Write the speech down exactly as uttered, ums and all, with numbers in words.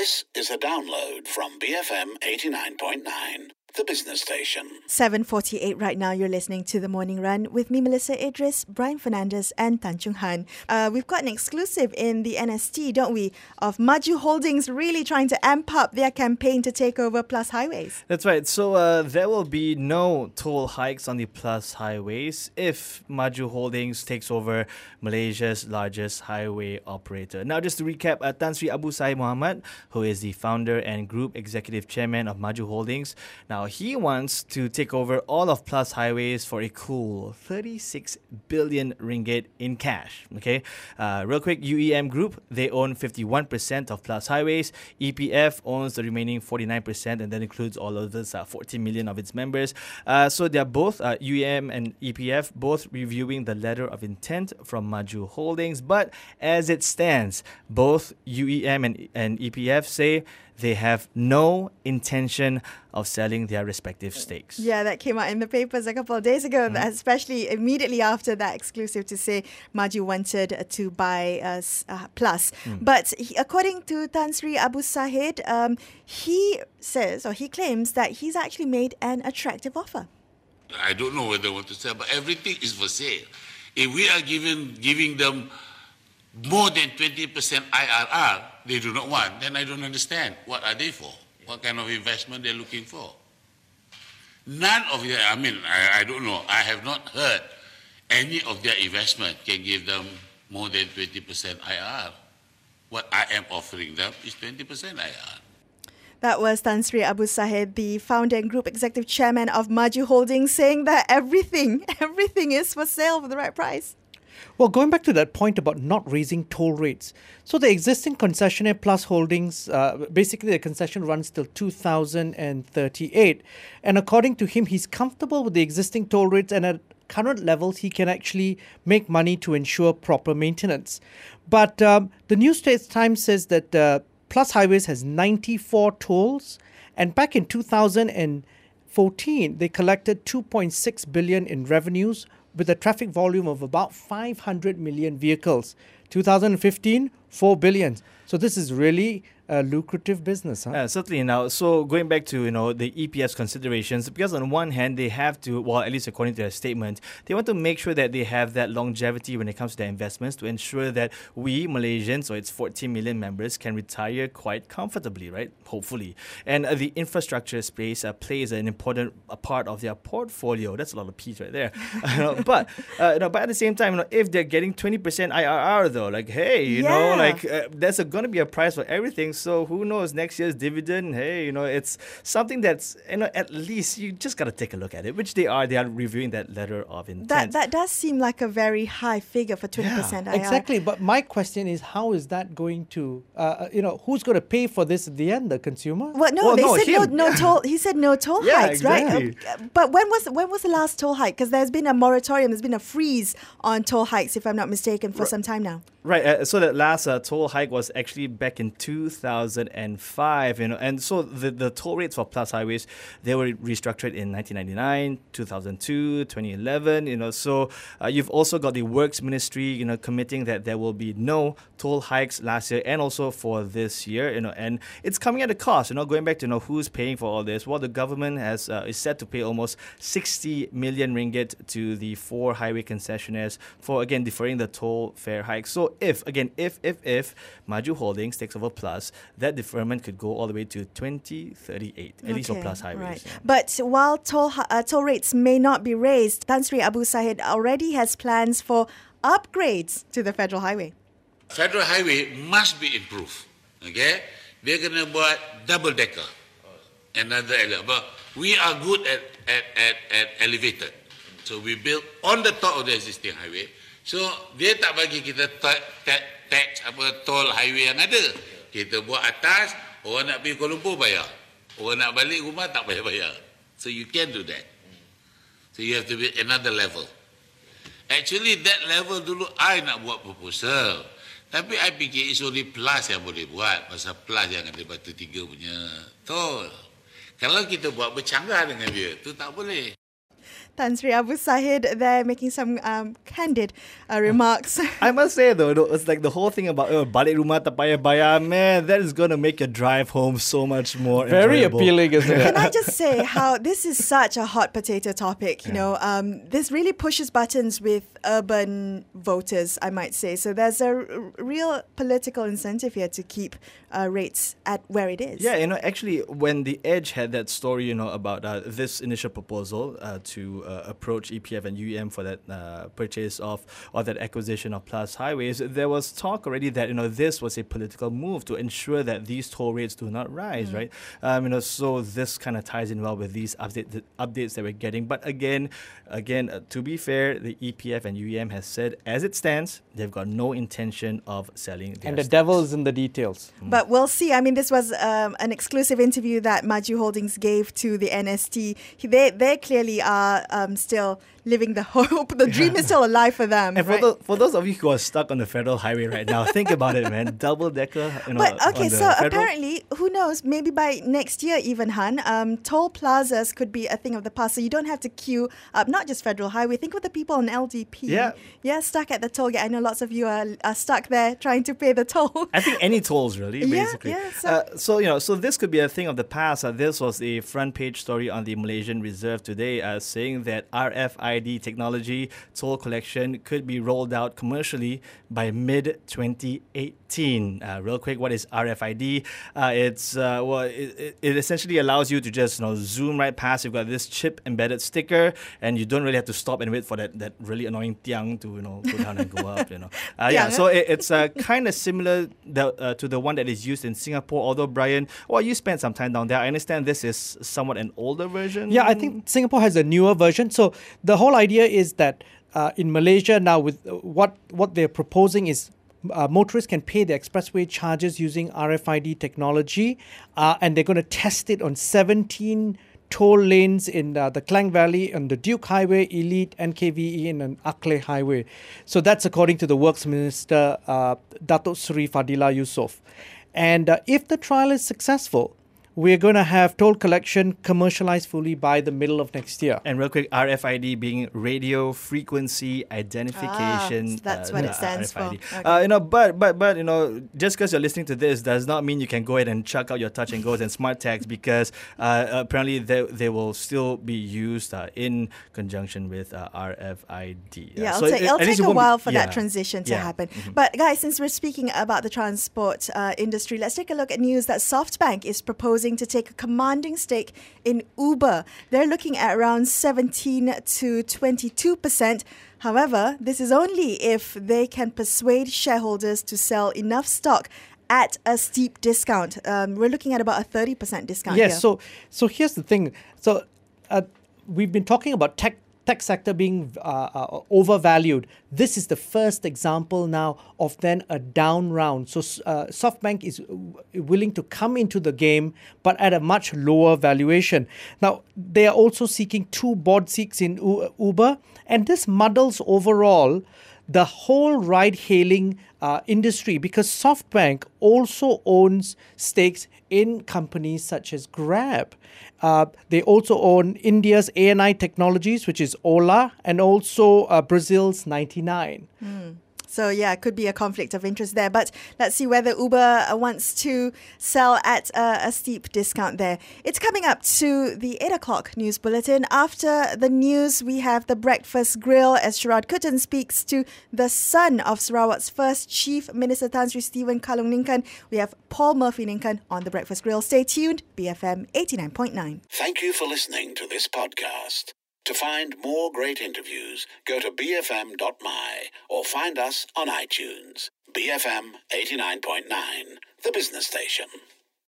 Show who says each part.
Speaker 1: This is a download from B F M eighty-nine point nine, the business station.
Speaker 2: seven forty-eight right now. You're listening to The Morning Run with me, Melissa Idris, Brian Fernandez and Tan Chung Han. Uh, we've got an exclusive in the N S T, don't we, of Maju Holdings really trying to amp up their campaign to take over Plus Highways.
Speaker 3: That's right. So uh, there will be no toll hikes on the Plus Highways if Maju Holdings takes over Malaysia's largest highway operator. Now, just to recap, uh, Tan Sri Abu Sahid Mohamad, who is the founder and group executive chairman of Maju Holdings, now he wants to take over all of Plus Highways for a cool thirty-six billion ringgit in cash. Okay, uh, real quick, U E M Group, they own fifty-one percent of Plus Highways. E P F owns the remaining forty-nine percent, and that includes all of this uh, fourteen million of its members. Uh, so they're both, uh, U E M and E P F, both reviewing the letter of intent from Maju Holdings. But as it stands, both U E M and, and E P F say they have no intention of selling their respective stakes.
Speaker 2: Yeah, that came out in the papers a couple of days ago, mm. especially immediately after that exclusive to say Maju wanted to buy uh, uh, Plus. Mm. But he, according to Tan Sri Abu Sahid, um, he says, or he claims that he's actually made an attractive offer.
Speaker 4: I don't know whether they want to sell, but everything is for sale. If we are giving, giving them more than twenty percent I R R, they do not want, then I don't understand. What are they for? What kind of investment they're looking for? None of their, I mean, I, I don't know. I have not heard any of their investment can give them more than twenty percent I R R. What I am offering them is twenty percent I R R.
Speaker 2: That was Tan Sri Abu Sahid, the founder and group executive chairman of Maju Holdings, saying that everything, everything is for sale for the right price.
Speaker 5: Well, going back to that point about not raising toll rates. So the existing concessionaire Plus Holdings, uh, basically the concession runs till two thousand thirty-eight. And according to him, he's comfortable with the existing toll rates, and at current levels, he can actually make money to ensure proper maintenance. But um, the New Straits Times says that uh, Plus Highways has ninety-four tolls, and back in two thousand fourteen, they collected two point six billion in revenues with a traffic volume of about five hundred million vehicles. two thousand fifteen, four billion. So this is really a lucrative business, huh?
Speaker 3: Uh, certainly. Now, so going back to, you know, the E P F's considerations, because on one hand, they have to, well, at least according to their statement, they want to make sure that they have that longevity when it comes to their investments to ensure that we Malaysians, or its fourteen million members, can retire quite comfortably, right? Hopefully. And uh, the infrastructure space uh, plays an important uh, part of their portfolio. That's a lot of P's right there. you know, but, uh, you know, but at the same time, you know, if they're getting twenty percent I R R though, like, hey, you
Speaker 2: yeah.
Speaker 3: know, like uh, there's going to be a price for everything. So who knows, next year's dividend, hey, you know, it's something that's, you know, at least you just got to take a look at it, which they are. They are reviewing that letter of intent.
Speaker 2: That that does seem like a very high figure for twenty percent
Speaker 5: yeah,
Speaker 2: I R.
Speaker 5: Exactly. But my question is, how is that going to, uh, you know, who's going to pay for this at the end? The consumer?
Speaker 2: Well, no,
Speaker 3: well,
Speaker 2: they
Speaker 3: no,
Speaker 2: said no,
Speaker 3: him.
Speaker 2: no toll. He said no toll
Speaker 3: yeah,
Speaker 2: hikes,
Speaker 3: exactly.
Speaker 2: right? Uh, but when was when was the last toll hike? Because there's been a moratorium, there's been a freeze on toll hikes, if I'm not mistaken, for
Speaker 3: R-
Speaker 2: some time now.
Speaker 3: Right, uh, so that last uh, toll hike was actually back in two thousand five, you know, and so the, the toll rates for Plus Highways, they were restructured in nineteen ninety-nine, two thousand two, twenty eleven, you know, so uh, you've also got the Works Ministry, you know, committing that there will be no toll hikes last year and also for this year, you know, and it's coming at a cost, you know, going back to, you know, who's paying for all this. Well, the government has uh, is set to pay almost sixty million ringgit to the four highway concessionaires for, again, deferring the toll fare hike. So if, again, if, if, if Maju Holdings takes over Plus, that deferment could go all the way to twenty thirty-eight, at
Speaker 2: okay,
Speaker 3: least for Plus Highways.
Speaker 2: Right.
Speaker 3: Yeah.
Speaker 2: But while toll, uh, toll rates may not be raised, Tan Sri Abu Sahid already has plans for upgrades to the Federal Highway.
Speaker 4: Federal Highway must be improved. Okay? They're going to buat double-decker. Another ele- But we are good at, at, at, at elevated. So we build on the top of the existing highway. So dia tak bagi kita tax, tax apa tol highway yang ada. Kita buat atas, orang nak pergi Kuala Lumpur bayar. Orang nak balik rumah tak payah bayar. So you can do that. So you have to be another level. Actually that level dulu I nak buat proposal. Tapi I fikir it's only Plus yang boleh buat. Pasal Plus yang ada Batu Tiga punya tol. Kalau kita buat bercanggah dengan dia, tu tak boleh.
Speaker 2: Tan Sri Abu Sahid there making some um, candid uh, remarks.
Speaker 3: I must say though, it's like the whole thing about oh, balik rumah tak payah bayar, man, that is going to make your drive home so much more
Speaker 5: Very
Speaker 3: enjoyable.
Speaker 5: appealing, isn't it?
Speaker 2: Can I just say how this is such a hot potato topic? You
Speaker 3: Yeah.
Speaker 2: know, um, this really pushes buttons with urban voters, I might say. So there's a r- real political incentive here to keep uh, rates at where it is.
Speaker 3: Yeah, you know, actually, when The Edge had that story, you know, about uh, this initial proposal uh, to uh, approach E P F and U E M for that uh, purchase of or that acquisition of Plus Highways, there was talk already that, you know, this was a political move to ensure that these toll rates do not rise,
Speaker 2: Mm.
Speaker 3: right? Um, you know, so this kind of ties in well with these update the updates that we're getting. But again, again, uh, to be fair, the E P F and U E M has said, as it stands, they've got no intention of selling their
Speaker 5: And the
Speaker 3: stakes.
Speaker 5: devil is in the details.
Speaker 2: But we'll see. I mean, this was um, an exclusive interview that Maju Holdings gave to the N S T. He- They they clearly are um, still living the hope. The dream is still alive for them.
Speaker 3: And for,
Speaker 2: right?
Speaker 3: tho- for those of you who are stuck on the federal highway right now, think about it, man. Double decker, you know.
Speaker 2: But okay,
Speaker 3: on the
Speaker 2: so
Speaker 3: federal-
Speaker 2: apparently, who knows? Maybe by next year, even Han, um, toll plazas could be a thing of the past. So you don't have to queue up. Not just federal highway. Think of the people on L D P.
Speaker 3: Yeah.
Speaker 2: yeah, stuck at the toll gate. I know lots of you are, are stuck there trying to pay the toll.
Speaker 3: I think any tolls, really,
Speaker 2: Yeah,
Speaker 3: basically.
Speaker 2: yeah, so-
Speaker 3: uh, so, you know, so this could be a thing of the past. Uh, this was a front page story on the Malaysian Reserve today, uh, saying that R F I D technology toll collection could be rolled out commercially by mid twenty eighteen. Uh, real quick, what is R F I D? Uh, it's uh, well, it, it, it essentially allows you to just you know zoom right past. You've got this chip embedded sticker, and you don't really have to stop and wait for that, that really annoying tiang to you know go down and go up. You know, uh, yeah.
Speaker 2: Tiang,
Speaker 3: So it, it's uh, kind of similar the, uh, to the one that is used in Singapore. Although Brian, well, you spent some time down there. I understand this is somewhat an older version.
Speaker 5: Yeah, I think Singapore has a newer version. So the whole idea is that uh, in Malaysia now, with uh, what what they're proposing is uh, motorists can pay the expressway charges using R F I D technology, uh, and they're going to test it on seventeen toll lanes in uh, the Klang Valley, on the Duke Highway, Elite, N K V E, and an Ackley Highway. So that's according to the Works Minister, uh, Datuk Seri Fadila Yusof. And uh, if the trial is successful, we're going to have toll collection commercialized fully by the middle of next year.
Speaker 3: And real quick, R F I D being radio frequency identification.
Speaker 2: Ah, that's what it
Speaker 3: uh,
Speaker 2: stands
Speaker 3: R F I D.
Speaker 2: for. Okay.
Speaker 3: Uh, you know, but but but you know, just because you're listening to this does not mean you can go ahead and chuck out your touch and goes and smart tags, because uh, apparently they they will still be used uh, in conjunction with uh, R F I D. Uh,
Speaker 2: Yeah, it'll,
Speaker 3: so
Speaker 2: take,
Speaker 3: it-
Speaker 2: it'll
Speaker 3: at least
Speaker 2: take
Speaker 3: it
Speaker 2: a
Speaker 3: won't be-
Speaker 2: while for
Speaker 3: yeah.
Speaker 2: that transition to
Speaker 3: Yeah.
Speaker 2: happen.
Speaker 3: Mhm.
Speaker 2: But guys, since we're speaking about the transport uh, industry, let's take a look at news that SoftBank is proposing to take a commanding stake in Uber. They're looking at around seventeen to twenty-two percent. However, this is only if they can persuade shareholders to sell enough stock at a steep discount. Um, we're looking at about a thirty percent discount
Speaker 5: Yes,
Speaker 2: here.
Speaker 5: so so here's the thing. So uh, we've been talking about tech tech sector being uh, uh, overvalued. This is the first example now of then a down round. So uh, SoftBank is w- willing to come into the game, but at a much lower valuation. Now, they are also seeking two board seats in U- Uber, and this muddles overall the whole ride-hailing uh, industry, because SoftBank also owns stakes in companies such as Grab. Uh, they also own India's A N I Technologies, which is Ola, and also uh, Brazil's ninety-nine.
Speaker 2: So yeah, it could be a conflict of interest there. But let's see whether Uber uh, wants to sell at uh, a steep discount there. It's coming up to the eight o'clock news bulletin. After the news, we have the Breakfast Grill as Sharad Kuttan speaks to the son of Sarawak's first Chief Minister Tan Sri Stephen Kalung Ninkan. We have Paul Murphy Ninkan on the Breakfast Grill. Stay tuned. B F M eighty-nine point nine.
Speaker 1: Thank you for listening to this podcast. To find more great interviews, go to b f m dot m y or find us on iTunes. B F M eighty-nine point nine, the business station.